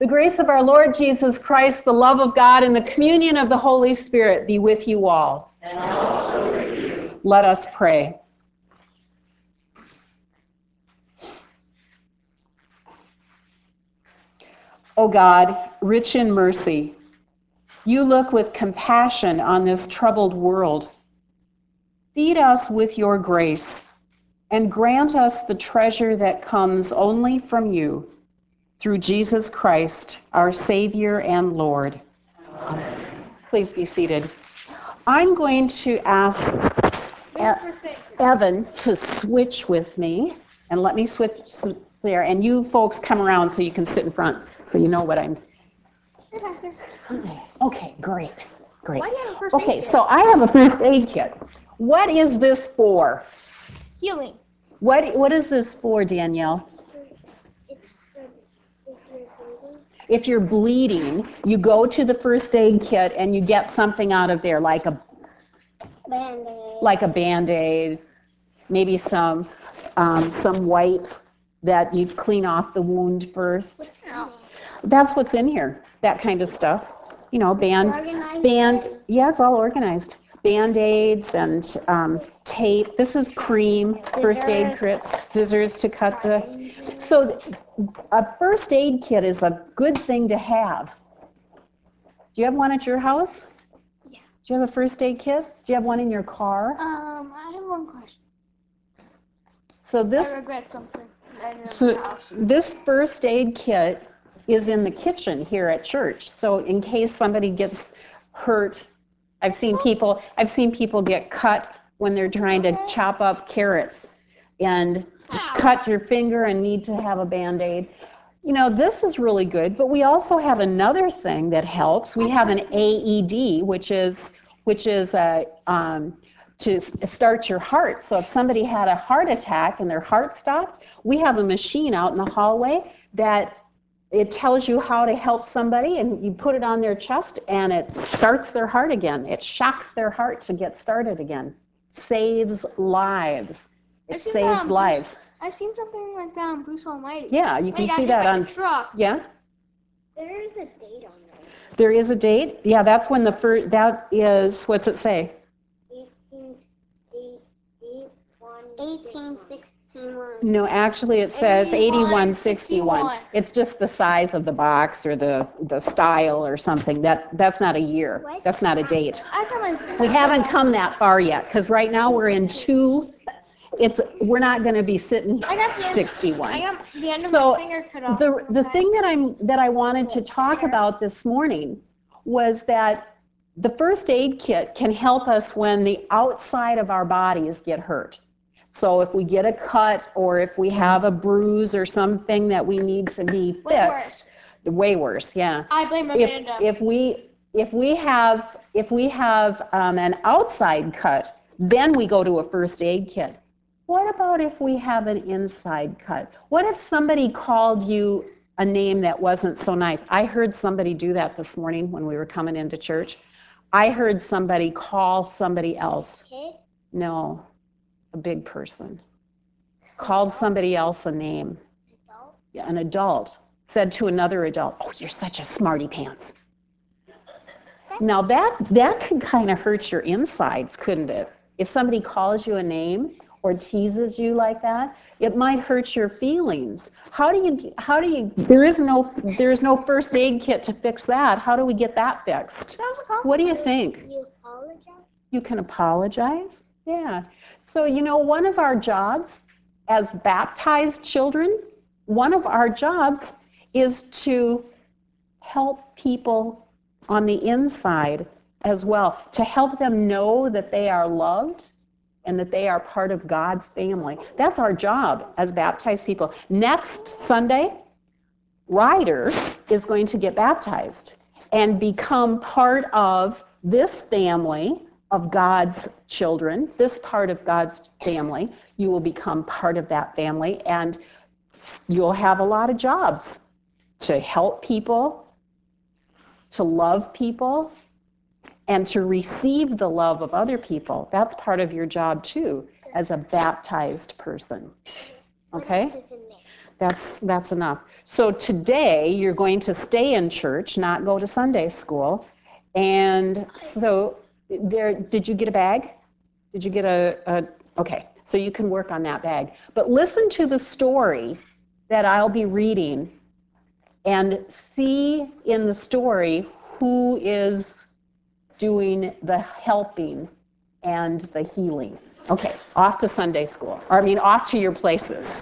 The grace of our Lord Jesus Christ, the love of God, and the communion of the Holy Spirit be with you all. And also with you. Let us pray. O God, rich in mercy, you look with compassion on this troubled world. Feed us with your grace and grant us the treasure that comes only from you, through Jesus Christ, our Savior and Lord. Amen. Please be seated. I'm going to ask Evan to switch with me, and let me switch there, and you folks come around so you can sit in front, so you know what I'm... Okay, great. Why do you have a first aid Okay, kit? so I have a first aid kit. What is this for? Healing. What is this for, Danielle? If you're bleeding, you go to the first aid kit and you get something out of there, like a Band-Aid, maybe some wipe that you clean off the wound first. That's what's in here, that kind of stuff. You know, yeah, it's all organized. Band-Aids and tape. This is cream, first aid kits, scissors to cut the... So a first aid kit is a good thing to have. Do you have one at your house? Yeah. Do you have a first aid kit? Do you have one in your car? I have one question. So I regret something. I didn't have in the house. this first aid kit is in the kitchen here at church. So in case somebody gets hurt, I've seen people get cut when they're trying to chop up carrots and cut your finger and need to have a Band-Aid. You know, this is really good, but we also have another thing that helps. We have an AED, which is to start your heart. So if somebody had a heart attack and their heart stopped, we have a machine out in the hallway that it tells you how to help somebody, and you put it on their chest and it starts their heart again. It shocks their heart to get started again. Saves lives. It saves lives. I've seen something like that on Bruce Almighty. Yeah, you can see that on truck. Yeah. There is a date on there. There is a date. Yeah, that's when the first. That is, what's it say? 1861. No, actually it says 8161. It's just the size of the box or the style or something. That's not a year. That's not a date. We haven't come that far yet, because right now we're in we're not going to be sitting 61. I got the end of my finger cut off. The thing that I wanted to talk about this morning was that the first aid kit can help us when the outside of our bodies get hurt. So if we get a cut or if we have a bruise or something that we need to be fixed, way worse, yeah. I blame Amanda. If we have an outside cut, then we go to a first aid kit. What about if we have an inside cut? What if somebody called you a name that wasn't so nice? I heard somebody do that this morning when we were coming into church. I heard somebody call somebody else. Kid? No, a big person. Called somebody else a name. Adult? Yeah, an adult said to another adult, "Oh, you're such a smarty pants." Now that could kind of hurt your insides, couldn't it? If somebody calls you a name or teases you like that, it might hurt your feelings. How do you, there's no first aid kit to fix that. How do we get that fixed? What do you think? You apologize? You can apologize? Yeah. So, you know, one of our jobs as baptized children, one of our jobs is to help people on the inside as well, to help them know that they are loved and that they are part of God's family. That's our job as baptized people. Next Sunday, Ryder is going to get baptized and become part of this family of God's children, this part of God's family. You will become part of that family, and you'll have a lot of jobs to help people, to love people, and to receive the love of other people. That's part of your job too, as a baptized person. Okay? That's enough. So today you're going to stay in church, not go to Sunday school. And so did you get a bag? Did you get okay, so you can work on that bag. But listen to the story that I'll be reading and see in the story who is doing the helping and the healing. Okay, off to Sunday school. Off to your places.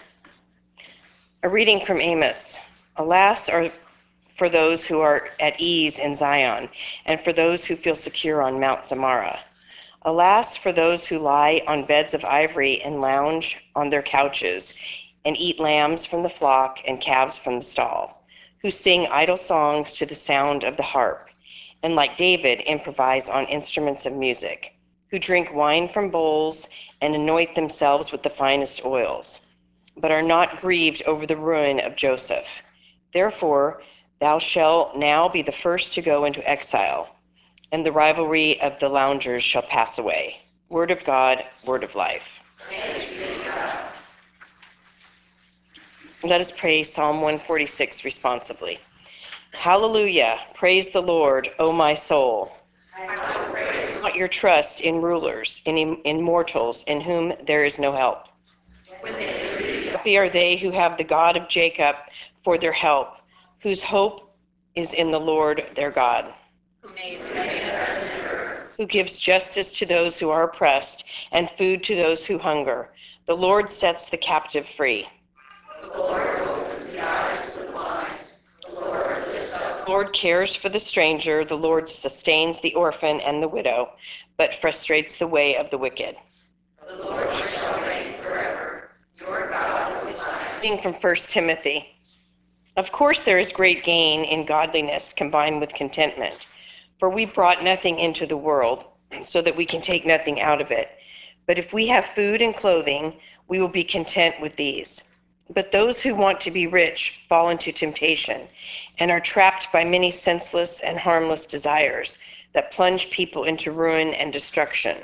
A reading from Amos. Alas, are for those who are at ease in Zion, and for those who feel secure on Mount Samara. Alas, for those who lie on beds of ivory and lounge on their couches, and eat lambs from the flock and calves from the stall, who sing idle songs to the sound of the harp, and like David improvise on instruments of music, who drink wine from bowls and anoint themselves with the finest oils, but are not grieved over the ruin of Joseph. Therefore, thou shalt now be the first to go into exile, and the rivalry of the loungers shall pass away. Word of God, word of life. Let us pray Psalm 146 responsibly. Hallelujah, praise the Lord, O my soul. Put your trust in rulers, in mortals, in whom there is no help. Happy are they who have the God of Jacob for their help, whose hope is in the Lord their God, who gives justice to those who are oppressed and food to those who hunger. The Lord sets the captive free. The Lord cares for the stranger. The Lord sustains the orphan and the widow, but frustrates the way of the wicked. The Lord shall reign forever. Your God will shine. Reading from 1 Timothy. Of course there is great gain in godliness combined with contentment, for we brought nothing into the world, so that we can take nothing out of it. But if we have food and clothing, we will be content with these. But those who want to be rich fall into temptation and are trapped by many senseless and harmless desires that plunge people into ruin and destruction.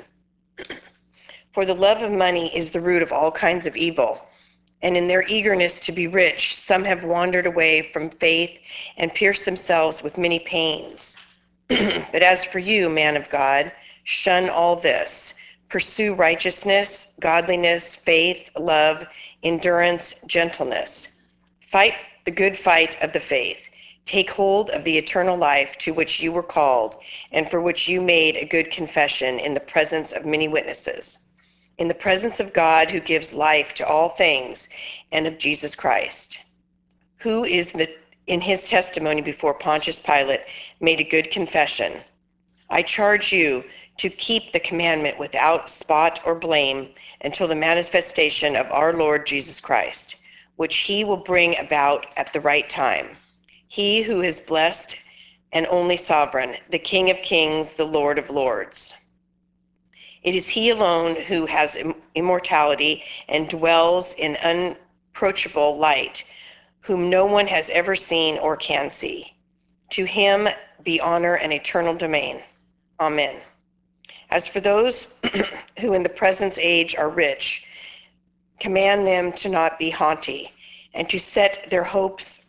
For the love of money is the root of all kinds of evil, and in their eagerness to be rich, some have wandered away from faith and pierced themselves with many pains. But as for you, man of God, shun all this. Pursue righteousness, godliness, faith, love, endurance, gentleness. Fight the good fight of the faith. Take hold of the eternal life to which you were called and for which you made a good confession in the presence of many witnesses, in the presence of God who gives life to all things, and of Jesus Christ, who in his testimony before Pontius Pilate made a good confession. I charge you to keep the commandment without spot or blame until the manifestation of our Lord Jesus Christ, which he will bring about at the right time. He who is blessed and only sovereign, the King of kings, the Lord of lords. It is he alone who has immortality and dwells in unapproachable light, whom no one has ever seen or can see. To him be honor and eternal domain. Amen. As for those who in the present age are rich, command them to not be haughty and to set their hopes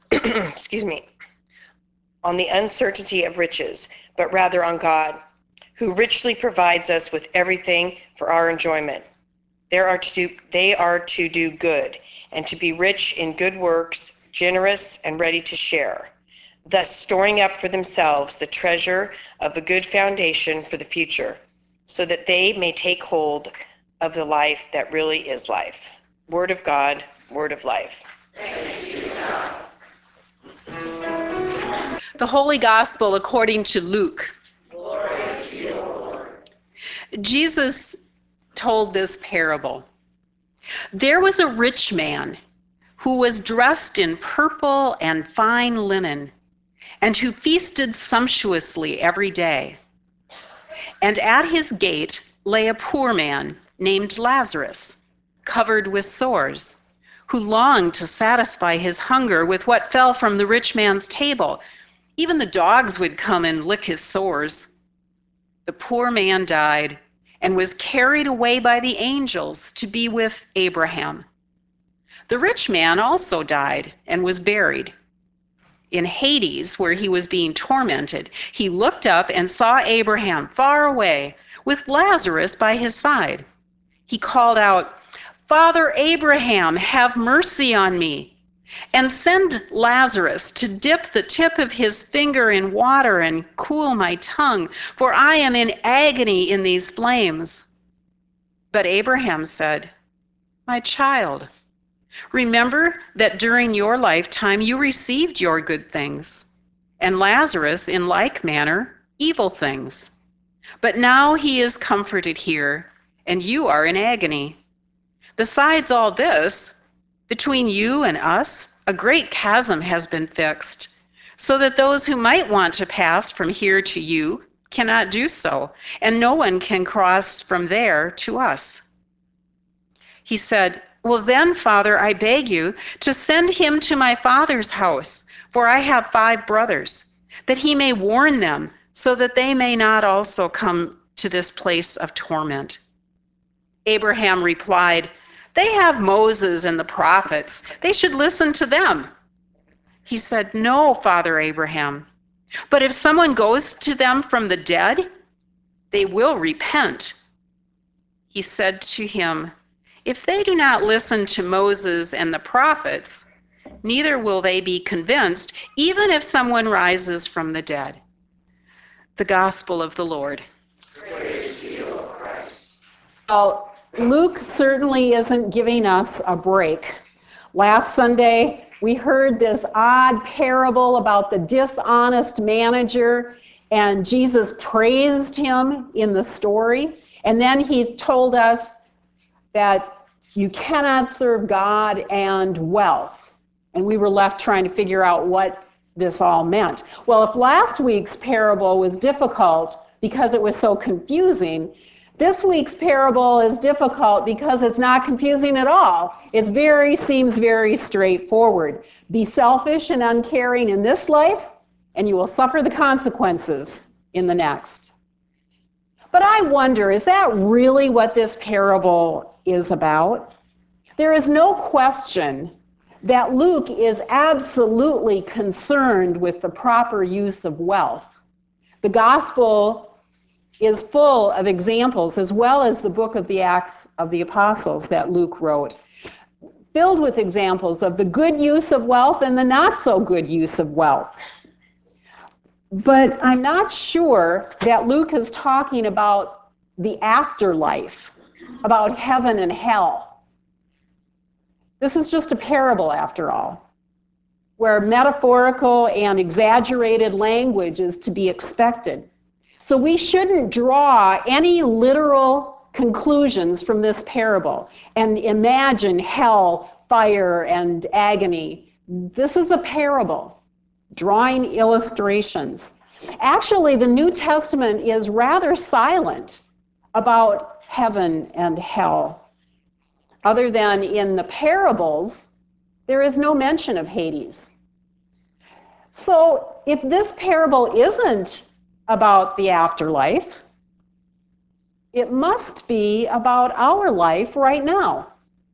on the uncertainty of riches, but rather on God, who richly provides us with everything for our enjoyment. They are to do good and to be rich in good works, generous and ready to share, thus storing up for themselves the treasure of a good foundation for the future, so that they may take hold of the life that really is life. Word of God, word of life. Thanks be to God. The Holy Gospel according to Luke. Glory to you, Lord. Jesus told this parable. There was a rich man who was dressed in purple and fine linen, and who feasted sumptuously every day. And at his gate lay a poor man named Lazarus, covered with sores, who longed to satisfy his hunger with what fell from the rich man's table. Even the dogs would come and lick his sores. The poor man died and was carried away by the angels to be with Abraham. The rich man also died and was buried. In Hades, where he was being tormented, he looked up and saw Abraham far away with Lazarus by his side. He called out, "Father Abraham, have mercy on me, and send Lazarus to dip the tip of his finger in water and cool my tongue, for I am in agony in these flames." But Abraham said, "My child, remember that during your lifetime you received your good things, and Lazarus in like manner evil things. But now he is comforted here, and you are in agony. Besides all this, between you and us, a great chasm has been fixed, so that those who might want to pass from here to you cannot do so, and no one can cross from there to us." He said, "Well then, Father, I beg you to send him to my father's house, for I have 5 brothers, that he may warn them, so that they may not also come to this place of torment." Abraham replied, "They have Moses and the prophets. They should listen to them." He said, "No, Father Abraham, but if someone goes to them from the dead, they will repent." He said to him, "If they do not listen to Moses and the prophets, neither will they be convinced, even if someone rises from the dead." The Gospel of the Lord. Praise to you, O Christ. Well, Luke certainly isn't giving us a break. Last Sunday, we heard this odd parable about the dishonest manager, and Jesus praised him in the story. And then he told us that you cannot serve God and wealth. And we were left trying to figure out what this all meant. Well, if last week's parable was difficult because it was so confusing, this week's parable is difficult because it's not confusing at all. It seems very straightforward. Be selfish and uncaring in this life, and you will suffer the consequences in the next. But I wonder, is that really what this parable is about? There is no question that Luke is absolutely concerned with the proper use of wealth. The gospel is full of examples, as well as the book of the Acts of the Apostles that Luke wrote, filled with examples of the good use of wealth and the not so good use of wealth. But I'm not sure that Luke is talking about the afterlife, about heaven and hell. This is just a parable, after all, where metaphorical and exaggerated language is to be expected. So we shouldn't draw any literal conclusions from this parable and imagine hell, fire, and agony. This is a parable, drawing illustrations. Actually, the New Testament is rather silent about heaven and hell. Other than in the parables, there is no mention of Hades. So if this parable isn't about the afterlife, it must be about our life right now.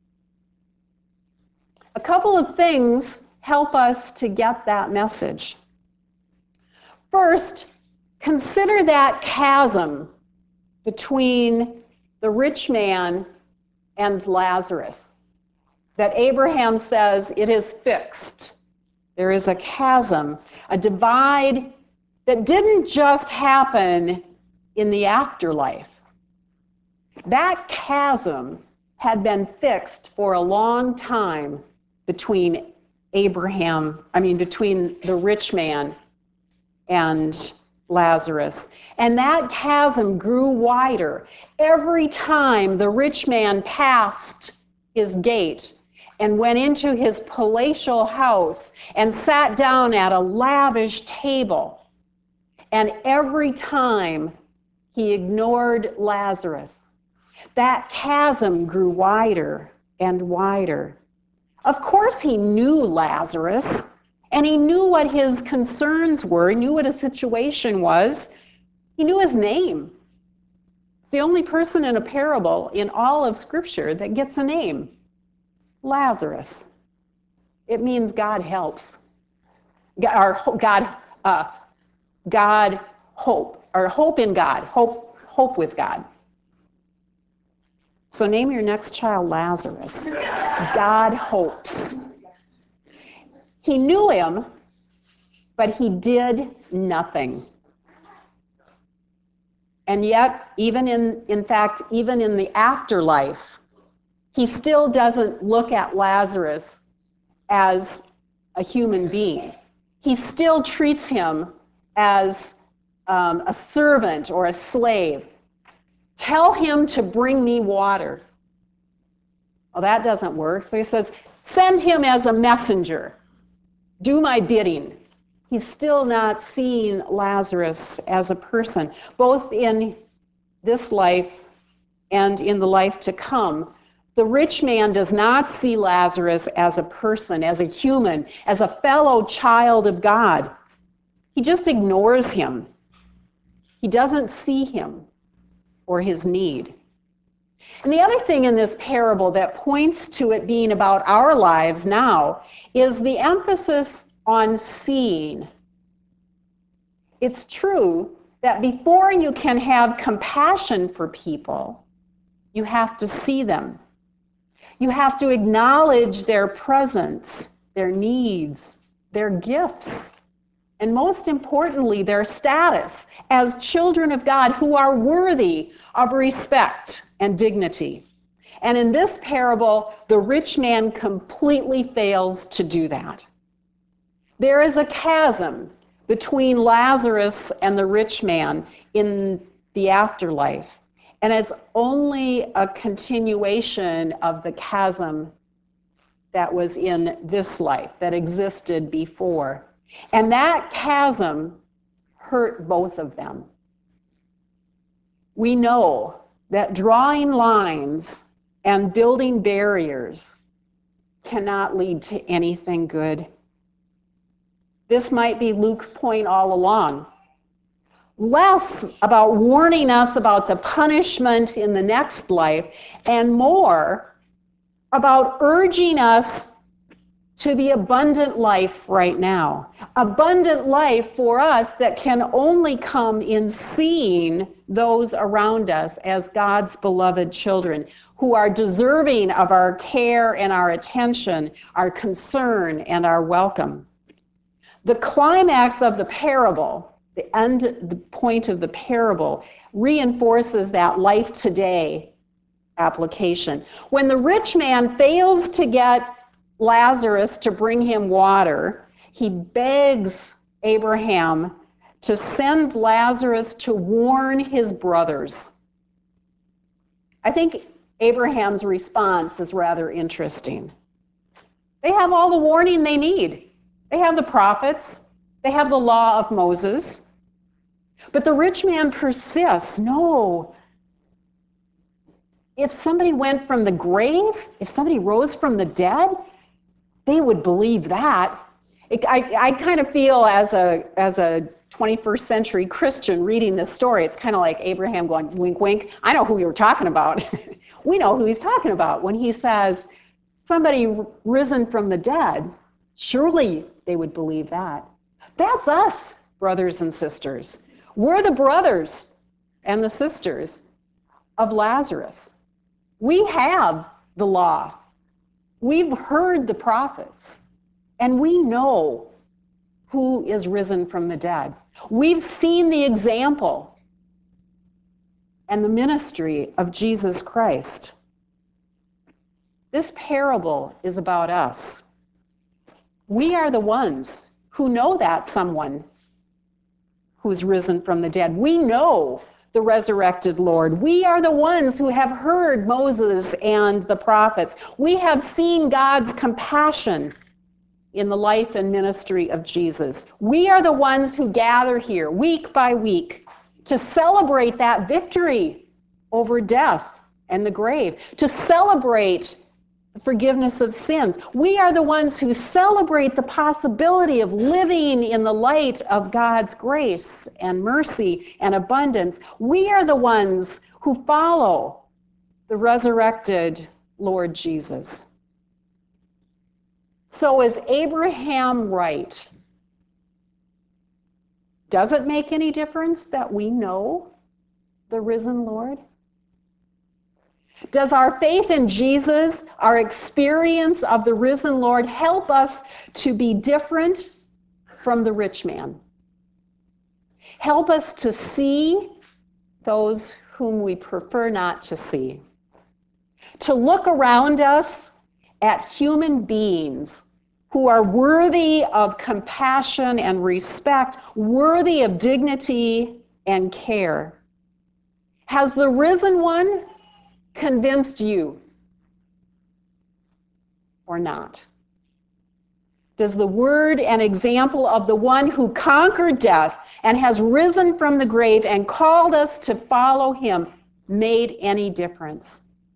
A couple of things help us to get that message. First, consider that chasm between the rich man and Lazarus, that Abraham says it is fixed. There is a chasm, a divide that didn't just happen in the afterlife. That chasm had been fixed for a long time between between the rich man and Lazarus. And that chasm grew wider every time the rich man passed his gate and went into his palatial house and sat down at a lavish table. And every time he ignored Lazarus, that chasm grew wider and wider. Of course he knew Lazarus, and he knew what his concerns were. He knew what his situation was. He knew his name. It's the only person in a parable in all of Scripture that gets a name. Lazarus. It means God helps. God hope, or hope in God, hope with God. So name your next child Lazarus. God hopes. He knew him, but he did nothing. And yet, even in the afterlife, he still doesn't look at Lazarus as a human being. He still treats him as a servant or a slave. Tell him to bring me water. Well, that doesn't work. So he says, send him as a messenger. Do my bidding. He's still not seeing Lazarus as a person, both in this life and in the life to come. The rich man does not see Lazarus as a person, as a human, as a fellow child of God. He just ignores him. He doesn't see him or his need. And the other thing in this parable that points to it being about our lives now is the emphasis on seeing. It's true that before you can have compassion for people, you have to see them. You have to acknowledge their presence, their needs, their gifts, and most importantly, their status as children of God who are worthy of respect and dignity. And in this parable, the rich man completely fails to do that. There is a chasm between Lazarus and the rich man in the afterlife. And it's only a continuation of the chasm that was in this life, that existed before. And that chasm hurt both of them. We know that drawing lines and building barriers cannot lead to anything good. This might be Luke's point all along. Less about warning us about the punishment in the next life, and more about urging us to the abundant life right now. Abundant life for us that can only come in seeing those around us as God's beloved children who are deserving of our care and our attention, our concern and our welcome. The climax of the parable, the point of the parable, reinforces that life today application. When the rich man fails to get Lazarus to bring him water, he begs Abraham to send Lazarus to warn his brothers. I think Abraham's response is rather interesting. They have all the warning they need. They have the prophets. They have the law of Moses. But the rich man persists. No. If somebody went from the grave, if somebody rose from the dead, they would believe that. I kind of feel as a 21st century Christian reading this story, it's kind of like Abraham going, wink, wink. I know who you're talking about. We know who he's talking about when he says, somebody risen from the dead. Surely they would believe that. That's us, brothers and sisters. We're the brothers and the sisters of Lazarus. We have the law. We've heard the prophets. And we know who is risen from the dead. We've seen the example and the ministry of Jesus Christ. This parable is about us. We are the ones who know that someone who's risen from the dead. We know the resurrected Lord. We are the ones who have heard Moses and the prophets. We have seen God's compassion in the life and ministry of Jesus. We are the ones who gather here week by week to celebrate that victory over death and the grave, to celebrate the forgiveness of sins. We are the ones who celebrate the possibility of living in the light of God's grace and mercy and abundance. We are the ones who follow the resurrected Lord Jesus. So is Abraham right? Does it make any difference that we know the risen Lord? Does our faith in Jesus, our experience of the risen Lord, help us to be different from the rich man? Help us to see those whom we prefer not to see. To look around us at human beings who are worthy of compassion and respect, worthy of dignity and care. Has the risen one convinced you or not? Does the word and example of the one who conquered death and has risen from the grave and called us to follow him made any difference?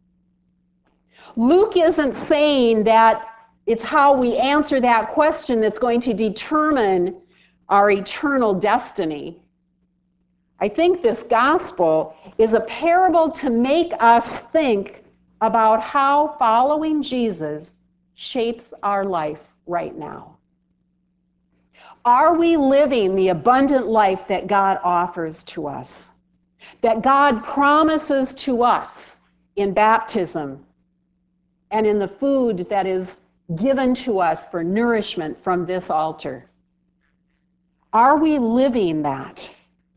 Luke isn't saying that it's how we answer that question that's going to determine our eternal destiny. I think this gospel is a parable to make us think about how following Jesus shapes our life right now. Are we living the abundant life that God offers to us, that God promises to us in baptism and in the food that is given to us for nourishment from this altar? Are we living that?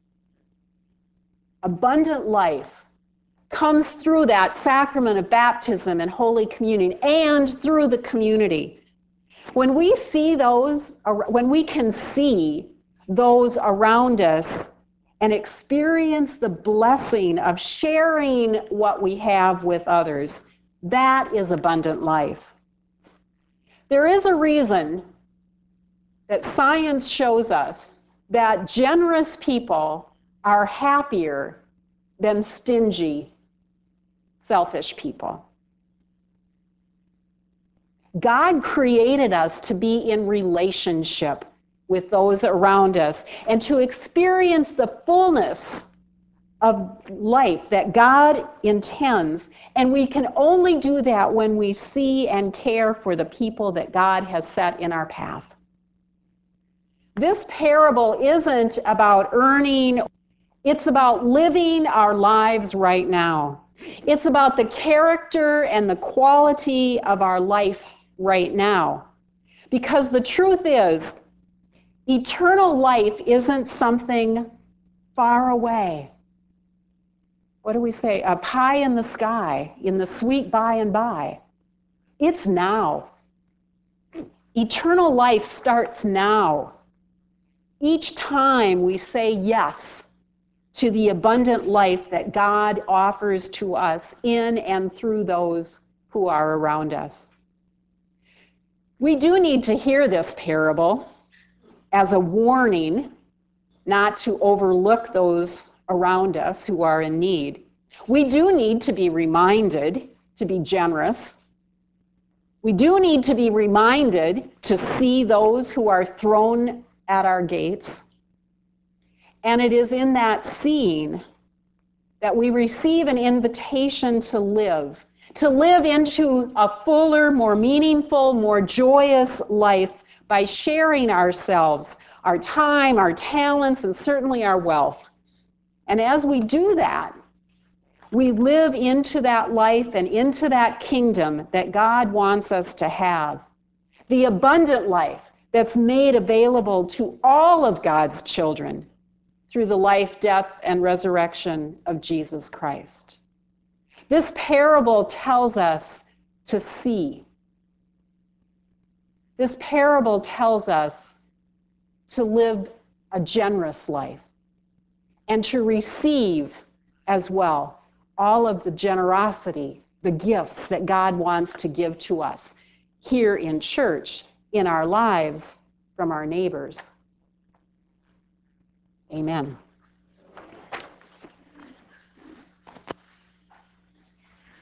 Abundant life comes through that sacrament of baptism and Holy Communion and through the community. When we see those, when we can see those around us and experience the blessing of sharing what we have with others, that is abundant life. There is a reason that science shows us that generous people are happier than stingy, selfish people. God created us to be in relationship with those around us and to experience the fullness of life that God intends. And we can only do that when we see and care for the people that God has set in our path. This parable isn't about earning, it's about living our lives right now. It's about the character and the quality of our life right now. Because the truth is, eternal life isn't something far away. What do we say? A pie in the sky, in the sweet by and by. It's now. Eternal life starts now. Each time we say yes to the abundant life that God offers to us in and through those who are around us. We do need to hear this parable as a warning not to overlook those around us who are in need. We do need to be reminded to be generous. We do need to be reminded to see those who are thrown at our gates. And it is in that seeing that we receive an invitation to live into a fuller, more meaningful, more joyous life by sharing ourselves, our time, our talents, and certainly our wealth. And as we do that, we live into that life and into that kingdom that God wants us to have. The abundant life that's made available to all of God's children through the life, death, and resurrection of Jesus Christ. This parable tells us to see. This parable tells us to live a generous life and to receive as well all of the generosity, the gifts that God wants to give to us here in church, in our lives, from our neighbors. Amen.